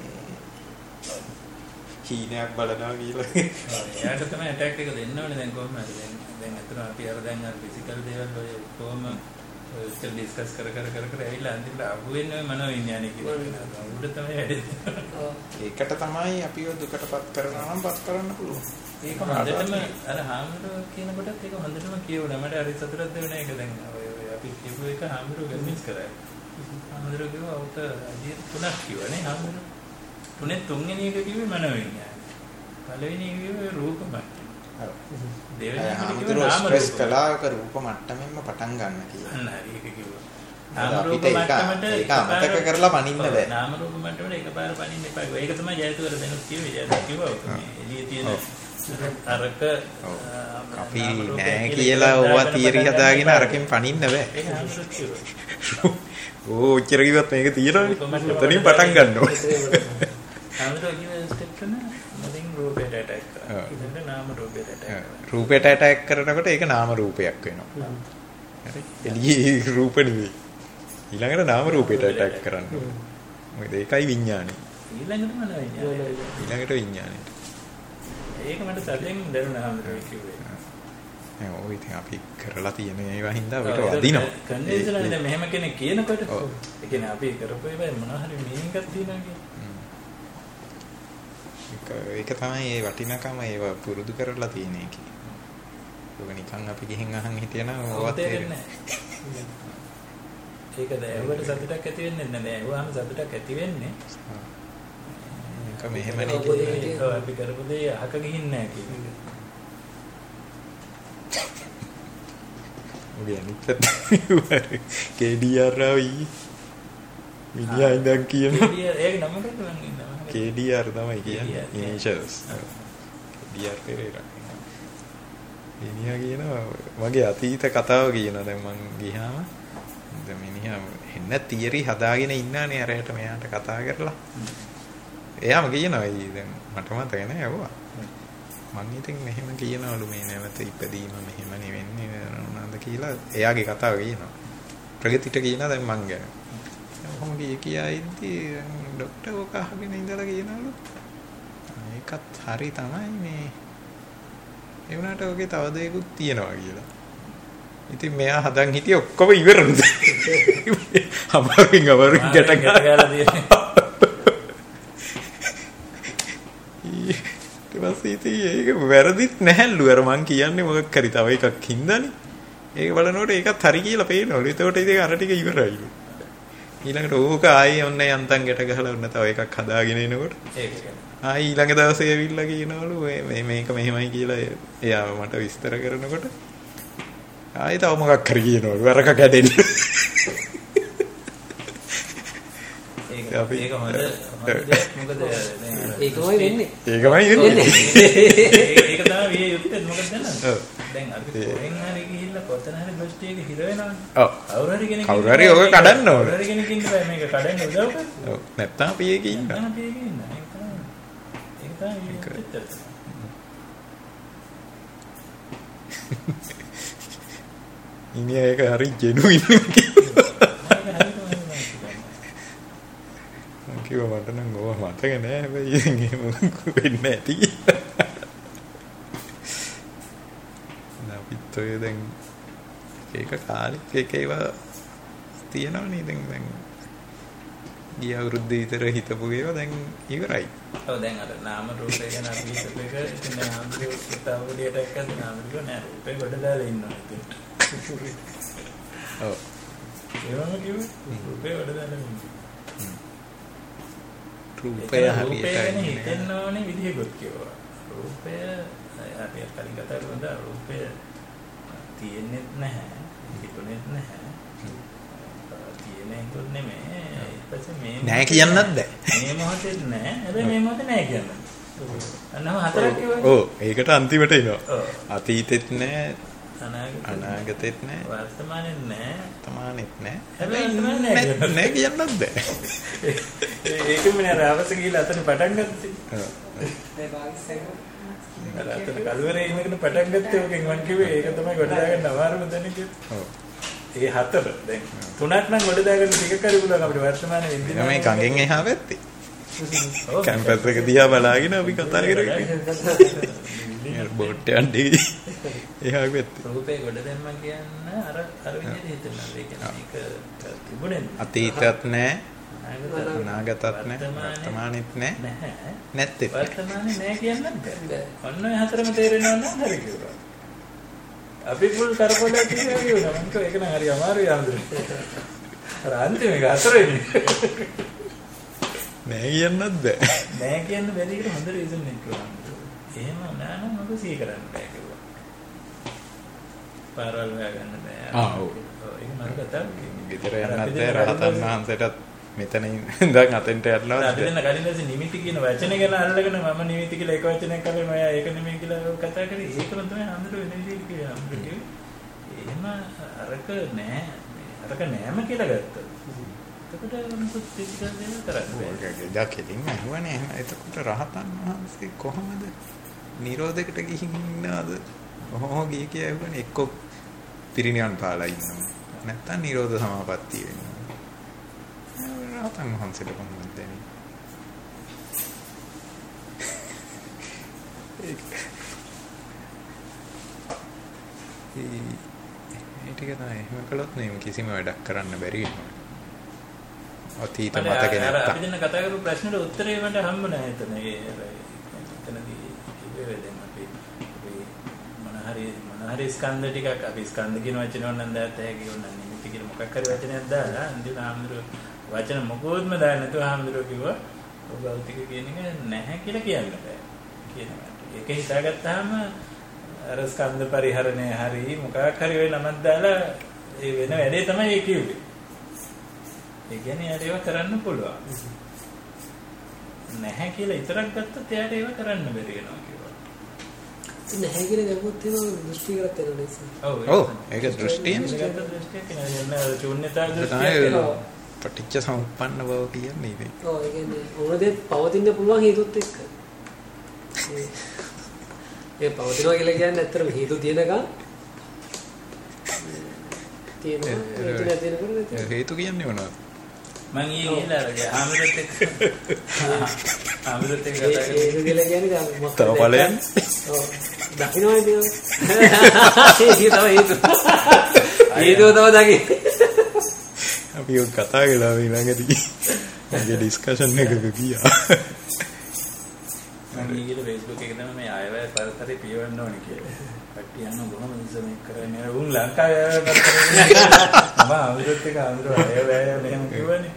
Speaker 2: කීනයක් බලනවා කියලා.
Speaker 3: එයාට තමයි ඇටැක් එක දෙන්න ඕනේ දැන් කොහොමද? දැන් අතන අපි අර දැන් අර ෆිසිකල් දේවල් ඔය කොහොම ඔය ඩිස්කස් කර ඇවිල්ලා අන්තිමට අහු වෙන්නේ මනෝ විඥානේ කියලා. උඩ තමයි වැඩේ.
Speaker 2: ඒකට තමයි අපිව දුකටපත් කරනවා නම් පත් කරන්න පුළුවන්.
Speaker 3: ඒක හොඳටම අර හාමුදුරුවෝ කියනකොටත් ඒක හොඳටම කියවුණා. මට හරි සතුටක් දෙවෙන එක දැන් ඔය අපි කියපු එක හාමුදුරුවෝ ගමිස් කරා. හාමුදුරුවෝ කිව්වා උට අදිය 3ක් කිව්වනේ හාමුදුරුවෝ. තුනේ තුන්වෙනි එක කිව්වේ මනෝ විඥානය. පළවෙනි එක කිව්වේ රූප මට්ටම. ඔව්. දෙවෙනි එක කිව්වේ නාම
Speaker 2: ස්ට්‍රෙස් කලාවක රූප මට්ටමෙන්ම පටන් ගන්න කියලා.
Speaker 3: අන්න හරි ඒක කිව්වා.
Speaker 2: නාම රූප මට්ටමට ඒක අමතක කරලා පනින්න බෑ.
Speaker 3: නාම රූප මට්ටමට එකපාර පනින්න එපා. ඒක තමයි ජයතුවර දැනුත් කිව්වේ. ජයතුවර කිව්වා ඔක එළියේ තියෙන අරක
Speaker 2: අපි නෑ කියලා ඕවා තියරි හදාගෙන අරකින් පනින්න බෑ.
Speaker 3: ඒක හාමුදුරුවෝ කිව්වා.
Speaker 2: ඕ ඔච්චර කිව්වත් මේක තියෙනවනේ. එතනින් පටන් ගන්න ඕනේ.
Speaker 3: හාමුදුරුවෝ කිව්වේ ස්ටෙප් කරන මොදින් රූපයට ඇටැක් කරනවා. ඉතින් නාම රූපයට ඇටැක් කරනවා.
Speaker 2: රූපයට ඇටැක් කරනකොට ඒක නාම රූපයක් වෙනවා. හරි. එළියේ රූප නෙවෙයි. ඊළඟට නාම රූපයට ඇටැක් කරනවා. මොකද ඒකයි විඥානේ.
Speaker 3: ඊළඟට මන විඥානේ.
Speaker 2: ඊළඟට විඥානේ.
Speaker 3: ඒක මට සැලෙන් දැනුණා හාමුදුරුවෝ කිව්වේ.
Speaker 2: ඔය ඉතින් අපි කරලා තියෙන ඒවා හින්දා අපිට වදිනවා.
Speaker 3: කන්ඩිෂනල් දැන් මෙහෙම කෙනෙක් කියනකොට ඒ කියන්නේ අපි කරපු ඒවා මොනවා හරි මීනින්ග් එකක් තියෙනවා කියන්නේ.
Speaker 2: ඒක තමයි ඒ වටිනකම ඒව පුරුදු කරලා තියෙන එක. ඒක නිකන් අපි ගිහින් අහන් හිටියනම් ඕවත් තේරෙන්නේ නැහැ.
Speaker 3: ඒක දැවුවට සතුටක් ඇති වෙන්නේ නැහැ. දැවුවාම සතුටක් ඇති වෙන්නේ.
Speaker 2: ඒක මෙහෙමනේ කියන්නේ.
Speaker 3: අපි කරපු දේ අහක ගිහින් නැහැ කියන්නේ.
Speaker 2: ඔය අනිත් KDR ආවි. මිනිහා ඉඳන් කියනවා.
Speaker 3: ඒක නම මොකද මං ඉන්නවා.
Speaker 2: KDR තමයි කියන්නේ initials. KDR පෙරේරා. මිනිහා කියනවා මගේ අතීත කතාව කියනවා දැන් මං ගියාම දැන් මිනිහා එන්න තියරි හදාගෙන ඉන්නානේ අරයට මෙයාට කතා කරලා. එයාම කියනවා දැන් මට මතක නෑ යවුවා. මං ඉතින් මෙහෙම කියනවලු මේ නැවත ඉපදීම මෙහෙම නෙවෙන්නේ නෝනාද කියලා එයාගේ කතාව කියනවා. ප්‍රගතිට කියනවා දැන් මං ගැන. කොහොම කියයිද්දි ડોක්ටර් ඔක අහගෙන ඉඳලා කියනවලු ඒකත් හරි තමයි මේ ඒ වුණාට ඔගේ තව දෙයක්ත් තියෙනවා කියලා. ඉතින් මෙයා හදන් හිටියේ ඔක්කොම ඉවරද? අමාරුවෙන් ගැට ගාලා තියෙනවා. ඒක වැරදිත් නැහැලු. අර මං කියන්නේ මොකක් හරි තව එකක් හින්දානේ. ඒක බලනකොට ඒකත් හරි කියලා පේනවලු. ඒතකොට ඉතින් අර ටික ඉවරයිලු. ඊළඟට ඕක ආයේ ඔන්න යන්තම් ගැට ගහලා ඔන්න තව එකක් හදාගෙන එනකොට
Speaker 3: ඒක
Speaker 2: ආයි ඊළඟ දවසේ ඇවිල්ලා කියනවලු මේක මෙහෙමයි කියලා එයා මට විස්තර කරනකොට ආයි තව මොකක් හරි කියනවලු අරක කැඩෙන්න.
Speaker 3: ඒක හොඳ දෙයක් මොකද
Speaker 1: ඒකමයි වෙන්නේ.
Speaker 3: ඒක තමයි විය යුත්තේ මොකද දන්නවද? දැන් අපි කොහෙන් හරි ගිහිල්ලා කොතන හරි දෘෂ්ටියක හිර වෙනවනේ.
Speaker 2: ඔව්. කවුරු හරි ඔක කඩන්න ඕන.
Speaker 3: කවුරු හරි කෙනෙක් ඉන්න බෑ මේක කඩන්න උදව් කරන්න.
Speaker 2: ඔව්. නැත්තම් අපි ඒකේ ඉන්න.
Speaker 3: නැත්තම් අපි ඒකේ ඉන්න. ඒක තමයි
Speaker 2: ඉන්නේ ඒක හරි ජෙනුයින් කියලා. කිව්වා මට නම් ඕව මතක නෑ හැබැයි එහෙම වෙන්නේ නැති කියලා. අපිත් ඔය දැන් ඒක කාලෙක එක ඒවා තියෙනවනේ දැන් ගිය අවුරුද්ද විතර හිතපු ඒවා දැන් ඉවරයි.
Speaker 3: ඔව් දැන් අර නාම රූපය ගැන අපි හිතපු එක ඉතින් නාම රූප කිතාවලියට එක්කද නාම රූප නෑ රූපේ ගොඩ දාලා ඉන්නවා ඉතින්.
Speaker 2: ඔව්.
Speaker 3: ඒවම කිව්වේ රූපේ වල දාන්න
Speaker 2: රූපය හරියට
Speaker 3: හිතෙන්න ඕනේ විදිහකුත් කිව්වා. රූපය අපි කලින් කතා කරා රූපය තියෙන්නේ නැහැ, හිතුනේත් නැහැ. තියෙන්නේ හිතුත් නෙමෙයි. ඊපස්සේ මේ
Speaker 2: නැහැ කියන්නත් බෑ.
Speaker 3: මේ මොහොතේ නැහැ. හැබැයි මේ මොහොතේ නැහැ කියන්න. අන්නම හතරක් කිව්වා.
Speaker 2: ඔව් ඒකට අන්තිමට එනවා. අතීතෙත් නැහැ, අනාගතෙත් නැහැ,
Speaker 3: වර්තමානෙත් නැහැ,
Speaker 2: තමානෙත් නැහැ.
Speaker 3: හැබැයි නැහැ
Speaker 2: කියන්නත් බෑ.
Speaker 3: ඒකම නේ රාවස ගිහලා අතන පටන් ගත්තේ. ඒ වාග්සෙක අතන කල්වරේ ඉන්නකන පටන් ගත්තේ ඔකෙන් මං කිව්වේ ඒක තමයි ගොඩ දාගන්න අමාරුම දැන කිව්වේ. ඔව්. ඒ හතර දැන් තුනක් නම් ගොඩ දාගන්න ටික කර පුළුවන් අපිට වර්තමානයේ ඉඳිනවා. මේ
Speaker 2: කංගෙන් එහා පැත්තේ. කැම්පස් එක දිහා බලාගෙන අපි කතා කරගෙන. බෝට් යන්නේ. එහා පැත්තේ.
Speaker 3: රූපේ ගොඩ දැම්ම කියන්න අර විදිහට හිතනවා. ඒ කියන්නේ ඒක තිබුණේ
Speaker 2: අතීතත් නැහැ. අනාගතත් නැහැ, වර්තමානෙත් නැහැ. නැත්තේ.
Speaker 3: වර්තමානේ නැහැ කියන්නත් බෑ. ඔන්න ඔය හතරම තේරෙනවා නම් හරි කිව්වා. අපි පුල් කරපොලක් කියනවා. මම කිව්වා ඒක නම් හරි අමාරුයි ආන්දරේ. අර අන්තිම එක හතරෙන්නේ.
Speaker 2: නැහැ කියන්නත් බෑ.
Speaker 3: නැහැ කියන්න බැරි එකට හොඳ රීසන් එකක් කිව්වා. එහෙම වුණා නම් මොකද සී කරන්න බෑ කිව්වා. පාරවල් හොයාගන්න බෑ.
Speaker 2: ඔව්.
Speaker 3: ඒක මම කතා
Speaker 2: ගෙදර යන්නත් බෑ රහතන් වහන්සේටත් මෙතන ඉඳන් අතෙන්ට යනවා.
Speaker 3: අපි දෙන්න කලින් දැසි නිමිති කියන වචනේ ගැන අල්ලගෙන මම නිමිති කියලා එක වචනයක් කරගෙන ඔයා ඒක නෙමෙයි කියලා කතා කරේ. ඒකම තමයි අඳුර වෙන විදිහට කියන්නේ. අඳුර කිව්වේ එහෙම අරක නෑ. අරක නෑම කියලා ගත්තා. එතකොට මොකද ෆිසිකල් දේවල් කරන්නේ?
Speaker 2: ඕකේ දැකෙලින් අහුවනේ. එතකොට රහතන් වහන්සේ කොහොමද නිරෝධයකට ගිහින් ඉන්නවද? ඔහොම ගිය කිය ඇහුවනේ එක්ක පිරිනිවන් පාලා ඉන්නවා. නැත්තම් නිරෝධ සමාපත්තිය වෙනවා. රහතන් වහන්සේට කොහොමද දෙන්නේ? ඒ ටික තමයි එහෙම කළොත් නේ කිසිම වැඩක් කරන්න බැරි වෙනවා. අතීත මතක නැත්තම්.
Speaker 3: අපි දැන් කතා කරපු ප්‍රශ්නෙට උත්තරේ මට හම්බ නැහැ එතන. එතනදී කිව්වේ දැන් අපි මොන හරි ස්කන්ධ ටිකක් අපි ස්කන්ධ කියන වචන වලින් දැත් හැකි වුණා නිමිති කියන මොකක් හරි වචනයක් දාලා අන්තිම ආම්දුර වචන මොකොත්ම දාන්න නැතුව ආම්දුර කිව්වා ඔය භෞතික කියන එක නැහැ කියලා කියන්න බෑ කියනවා. ඒක හිතාගත්තාම අර ස්කන්ධ පරිහරණය හරි මොකක් හරි වෙන නමක් දාලා ඒ වෙන වැඩේ තමයි ඒ කිව්වේ. ඒ කියන්නේ යාට ඒව කරන්න පුළුවන්. නැහැ කියලා ඉතරක් ගත්තත් යාට ඒව කරන්න බැරි වෙනවා කිව්වා.
Speaker 1: නැහැ කියලා ගත්තොත් එහෙම දෘෂ්ටි කරත් වෙනවා.
Speaker 2: ඔව් ඒක දෘෂ්ටියෙන්
Speaker 3: දෘෂ්ටියක් නේ ශූන්‍යතා දෘෂ්ටිය.
Speaker 2: පටිච්ච සමුප්පන්න බව කියන්නේ ඉතින්.
Speaker 1: ඔව් ඒ කියන්නේ ඕනදේ පවතින්න පුළුවන් හේතුත් එක්ක. ඒ පවතිනවා කියලා කියන්නේ ඇත්තටම හේතු තියෙනකම් තියෙනවා
Speaker 2: හේතු කියන්නේ මොනවද?
Speaker 3: මම ඊයේ ගිහලා ආමිරත් එක්ක කතා කරා.
Speaker 1: ඒක කියලා කියන්නේ මොකක්ද?
Speaker 2: තව ඵලයන්.
Speaker 1: ඔව්. දකින්නයි නේද? ඒක තමයි හේතු. හේතුව තමයි දකින්නේ.
Speaker 2: අපි ඔය කතා කළා ඊළඟදී. මගේ ඩිස්කෂන් එකක ගියා.
Speaker 3: මම ඊයේ Facebook එකේ තමයි මේ ආයවැය පරිසරේ පියවන්න ඕනේ කියලා. කට්ටිය යන බොහොම ඉස්සෙම කරන්නේ. උන් ලංකාවේ ආයවැය පරිසරේ මම ආමිරත් එක්ක ආයවැය මෙහෙම කිව්වනේ.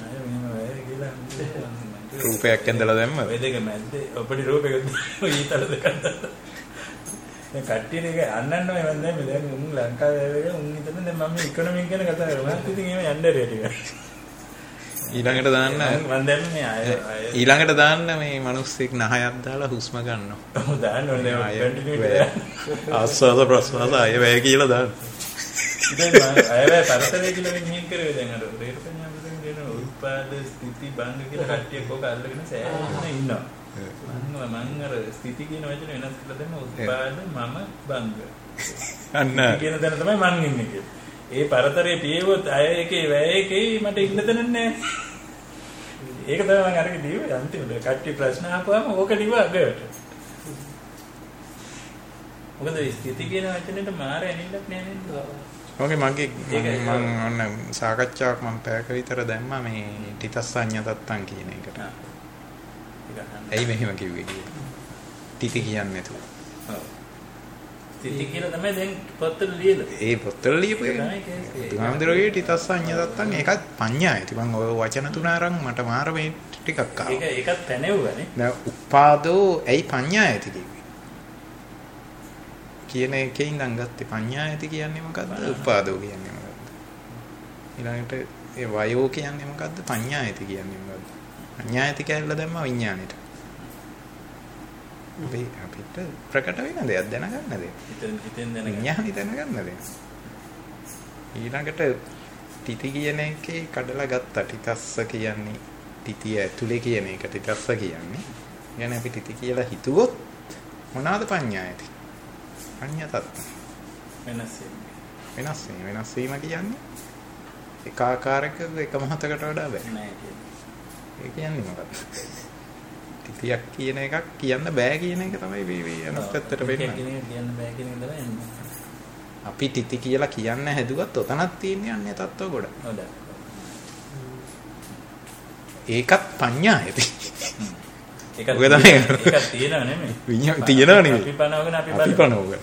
Speaker 2: රූපයක් ඇඳලා දැම්මද?
Speaker 3: ඔය දෙක මැද්දේ ඔපඩි රූපයක ඊතල දෙකක් දැම්මා. දැන් කට්ටියනේ ඒක අන්නන්න ඔය මම දැන් උන් ලංකාවේ ආවේ උන් හිතන්නේ දැන් මම ඉකොනොමික් ගැන කතා කරනවා. ඉතින් එහෙම යන්න ඇරිය ටික.
Speaker 2: ඊළඟට දාන්න
Speaker 3: මම දැන් මේ
Speaker 2: ඊළඟට දාන්න මේ මිනිස්සෙක් නහයක් දාලා හුස්ම ගන්නවා.
Speaker 3: ඔව් දාන්න ඕනේ කන්ටිනියුටි.
Speaker 2: ආස්වාද ප්‍රස්වාස අය වේ කියලා දාන්න.
Speaker 3: ඉතින් මම අයවැය පරිසරය කියලා මෙහෙම කරේ දැන් අර රේරුපඤ්ඤාම දෙන උත්පාද ස්ථಿತಿ බංග කියලා කට්ටියක් ඔක අල්ලගෙන සෑහෙන ඉන්නවා. මම අර ස්ථಿತಿ කියන වචනේ වෙනස් කරලා දැම්ම උත්පාද මම බංග.
Speaker 2: අන්න
Speaker 3: කියන දන තමයි මං ඉන්නේ කියලා. ඒ පරතරේ පියවොත් අය එකේ වැය එකේ මට ඉන්න තැන නැහැ. ඒක තමයි මම අරගෙන දීවේ අන්තිමට කට්ටිය ප්‍රශ්න අහපුවාම ඕක ලිව්වා අගට. මොකද ස්ථಿತಿ කියන වචනේට මාර ඇනින්නක් නෑ නේද?
Speaker 2: ඕකේ මගේ මම ඔන්න සාකච්ඡාවක් මම පැයක විතර දැම්මා මේ තිතස්සඤ්ඤතත්තං කියන එකට. ඇයි මෙහෙම කිව්වේ කියලා. තිති කියන්නේ නැතුව.
Speaker 3: ඔව්. තිති කියලා තමයි දැන් පොත්වල ලියලා.
Speaker 2: ඒ පොත්වල ලියපු එක. බුදුහාමුදුරුවෝ තිතස්ස අඤ්ඤතත්තන් ඒකත් පඤ්ඤායති. මම ඔය වචන තුන අරන් මට මාර මේ ටිකක් ආවා.
Speaker 3: ඒකත් පැනෙව්වනේ.
Speaker 2: දැන් උපාදෝ ඇයි පඤ්ඤායති කිව්වේ? කියන එකේ ඉඳන් ගත්තේ පඤ්ඤායති කියන්නේ මොකද්ද? උපාදෝ කියන්නේ මොකද්ද? ඊළඟට ඒ වයෝ කියන්නේ මොකද්ද? පඤ්ඤායති කියන්නේ මොකද්ද? පඤ්ඤායති කියලා දැම්ම විඥානෙට. අපිට ප්‍රකට වෙන දෙයක් දැනගන්න දෙයක්.
Speaker 3: හිතෙන් දැනගන්න.
Speaker 2: විඥානි දැනගන්න දෙයක්. ඊළඟට තිති කියන එකේ කඩලා ගත්තා. තිතස්ස කියන්නේ තිතිය ඇතුලේ කියන එක තිතස්ස කියන්නේ. يعني අපි තිති කියලා හිතුවොත් මොනවාද පඤ්ඤායති? පඤ්ඤතත්. වෙනස් වීම කියන්නේ එක ආකාරයක එක මොහොතකට වඩා බෑ. නෑ කියන්නේ. ඒ කියන්නේ මොකක්ද? තිතියක් කියන එකක් කියන්න බෑ කියන එක තමයි මේ අනිත් පැත්තට වෙන්නේ.
Speaker 3: කියන්න බෑ කියන එක තමයි එන්නේ.
Speaker 2: අපි තිති කියලා කියන්න හැදුවත් ඔතනක් තියෙන්නේ අන්නේ තත්ත්ව ගොඩ.
Speaker 3: හොඳයි.
Speaker 2: ඒකත් පඤ්ඤායති.
Speaker 3: ඒක තියෙනව නෙමෙයි.
Speaker 2: විඤ්ඤාණ තියෙනව නෙමෙයි.
Speaker 3: අපි පනවගෙන
Speaker 2: අපි පනවගෙන.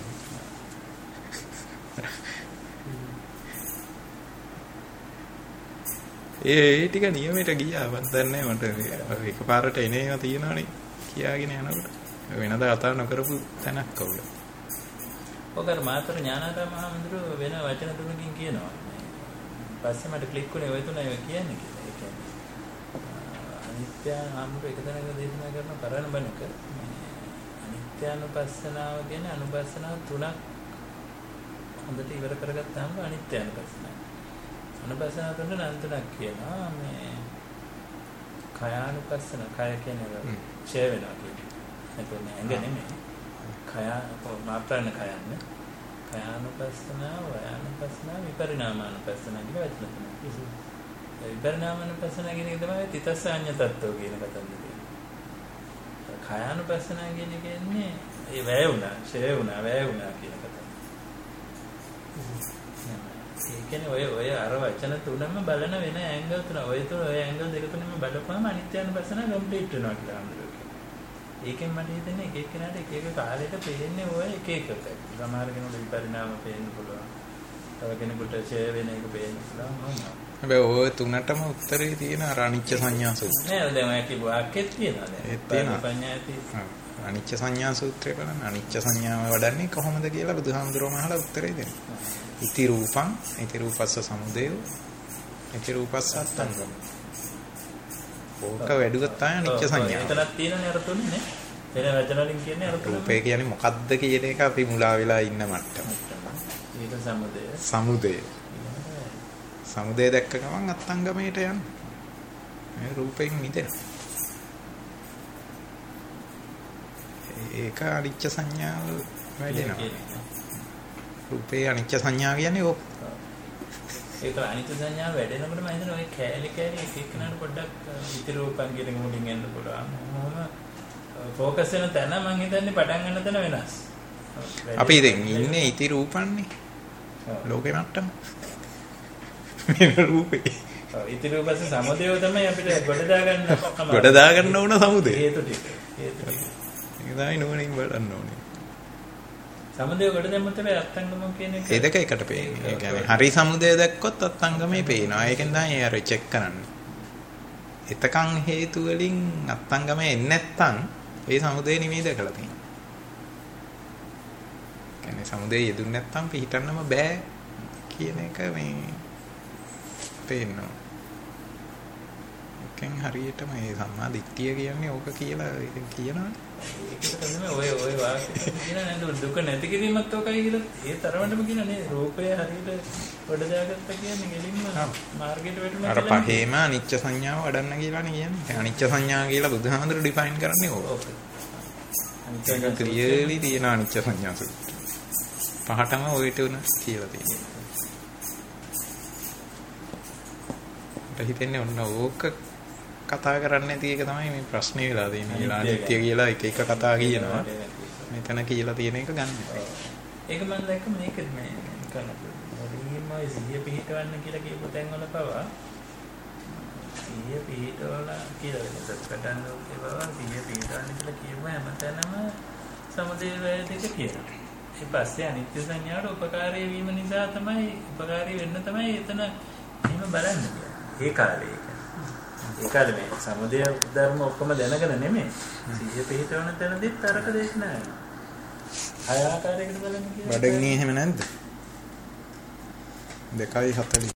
Speaker 2: ඒ ටික නියමයට ගියා මන් දන්නේ මට එකපාරට එන ඒවා තියෙනවනේ කියාගෙන යනකොට වෙනදා කතා නොකරපු තැනක් කවුද?
Speaker 3: ඔකර මාතර ඥානාරාම මහඳුර වෙන වචන තුනකින් කියනවා. පස්සේ මට ක්ලික් වුණේ ওই තුනයි කියන්නේ කියලා. ඒ කියන්නේ අනිත්‍ය ආමුර එක තැනක දේශනා කරන කරණ බණක අනිත්‍යානුපස්සනාව කියන අනුපස්සනාව තුනක් හොඳට ඉවර කරගත්තාම අනිත්‍යානුපස්සනාව. අනුපස්සනාව තුන නම් තුනක් කියනවා මේ කයානුපස්සන කය කියන්නේ ඡය වෙනවා කියන්නේ. එතකොට ඇඟ නෙමෙයි. කය මාත්‍රණ කයන්නේ. කයානුපස්සනාව, වයානුපස්සනාව, විපරිණාමානුපස්සනාව කියලා වචන තුනක්. විපරිණාමානුපස්සනාව කියන එක තමයි තිතස්සඤ්ඤ තත්ත්වෝ කියන කතන්දරේ. කයානුපස්සනාව කියන්නේ ඒ වැය වුණා, ඡය වුණා, වැය වුණා කියන කතන්දරේ. ඒ කියන්නේ ඔය අර වචන තුනම බලන වෙන ඇන්ගල් තුන. ඔය ඇන්ගල් දෙක තුනම බලපුවම අනිත්‍යානුපස්සනාව කම්ප්ලීට් වෙනවා කියලා අඳුරනවා. ඒකෙන් මට හිතෙන්නේ එක එක්කෙනාට එක එක කාලයක පේන්නේ ඔය එක එකකට. සමහර කෙනෙකුට විපරිණාම පේන්න පුළුවන්. තව කෙනෙකුට ඡය වෙන එක පේන්න පුළුවන්.
Speaker 2: හැබැයි ඔය තුනටම උත්තරේ තියෙන අර අනිච්ච සංඥා සූත්‍රය.
Speaker 3: නෑ දැන් ඔය කිව්ව වාක්‍යෙත් තියෙනවා දැන්.
Speaker 2: ඒත් තියෙනවා.
Speaker 3: පඤ්ඤායති.
Speaker 2: අනිච්ච සංඥා සූත්‍රය බලන්න. අනිච්ච සංඥාව වඩන්නේ කොහොමද කියලා බුදුහාමුදුරුවෝ අහලා උත්තරේ දෙනවා. ඉති රූපං ඉති රූපස්ස සමුදයෝ ඉති රූපස්ස අත්තංගම. ඕක වැඩුවත් තමයි අනිච්ච සංඥාව.
Speaker 3: එතනක් තියෙනනේ අර තුනේ නේ. වෙන වචන වලින් කියන්නේ අර තුන.
Speaker 2: රූපය කියන්නේ මොකද්ද කියන එක අපි මුලා වෙලා ඉන්න මට්ටම.
Speaker 3: ඒක සමුදය.
Speaker 2: සමුදය දැක්ක ගමන් අත්තංගමයට යන්න. මේ රූපයෙන් මිදෙන. ඒක අනිච්ච සංඥාව වැඩෙනවා. රූපේ අනිච්ච සංඥා කියන්නේ ඕක.
Speaker 3: ඒක අනිත්‍ය සංඥාව වැඩෙනකොට මම හිතනවා ඔය කෑලි එක එකනට පොඩ්ඩක් ඉති රූපං කියන එක මුලින් එන්න පුළුවන්. මොහොම ફોකස් වෙන තැන මම හිතන්නේ පටන් ගන්න තැන වෙනස්.
Speaker 2: අපි දැන් ඉන්නේ ඉති රූපන්නේ. ලෝකේ මට්ටම. මේ රූපේ.
Speaker 3: ඉති රූපස සමුදය තමයි අපිට
Speaker 2: ගොඩ දාගන්න ඕන සමුදය.
Speaker 3: හේතු ටික. ඒක
Speaker 2: තමයි නෝනින් බලන්න ඕනේ.
Speaker 3: සමුදය කොට දැම්මොත් මේ අත්ංගම කියන එක
Speaker 2: ඒ දෙක එකට පේන්නේ. ඒ කියන්නේ හරි සමුදය දැක්කොත් අත්ංගමේ පේනවා. ඒකෙන් තමයි අර චෙක් කරන්නේ. එතකන් හේතු වලින් අත්ංගමේ එන්නේ නැත්තම් ඒ සමුදය නිමේ දැකලා තියෙනවා. කියන්නේ සමුදය යෙදුන්නේ නැත්තම් පිටින්නම බෑ කියන එක මේ පේනවා. ඒකෙන් හරියටම මේ සම්මා දිට්ඨිය කියන්නේ ඕක කියලා කියනවනේ.
Speaker 3: ඒක තමයි ඔය වාක්‍ය කියන නේද දුක නැති කිරීමත් ඔකයි කියලා ඒ තරමටම කියන නේ රූපය හරියට පොඩ දාගත්ත කියන්නේ ගෙලින්ම මාර්ගයට වැටුණා
Speaker 2: කියලා. අර පහේම අනිච්ච සංඥාව වඩන්න කියලානේ කියන්නේ. දැන් අනිච්ච සංඥා කියලා බුදුහාමුදුරු ඩිෆයින් කරන්නේ ඕක. අනිච්ච ක්ලියර්ලි තියෙන අනිච්ච සංඥා සූත්‍රය. පහටම ඔය තුන කියලා තියෙනවා. මට හිතෙන්නේ ඔන්න ඕක කතා කරන්නේ නැති එක තමයි මේ ප්‍රශ්නේ වෙලා තියෙන්නේ. අනිත්‍ය කියලා එක කතා කියනවා. මෙතන කියලා තියෙන එක ගන්න.
Speaker 3: ඒක මම දැක්ක මේක මේ කරන්නේ සිහිය පිහිටවන්න කියලා කියපු තැන්වල පවා සිහිය පිහිටවලා කියලා වෙනසක් පටන් ගන්නවා. සිහිය පිහිටවන්න කියලා කියපුවා හැමතැනම සමුදේ වේදික කියනවා. ඊට පස්සේ අනිත්‍ය සංඥාවට උපකාරී වීම නිසා තමයි උපකාරී වෙන්න තමයි එතන එහෙම බලන්නේ. ඒ කාලේ මේ සමුදය ධර්ම ඔක්කොම දැනගෙන නෙමෙයි. සිහිය පිහිටවන තැනදීත් තරක දේශනා වෙනවා. ආය ආකාරයකට බලන්න කියලා.
Speaker 2: බඩගිනි එහෙම නැද්ද? 2:40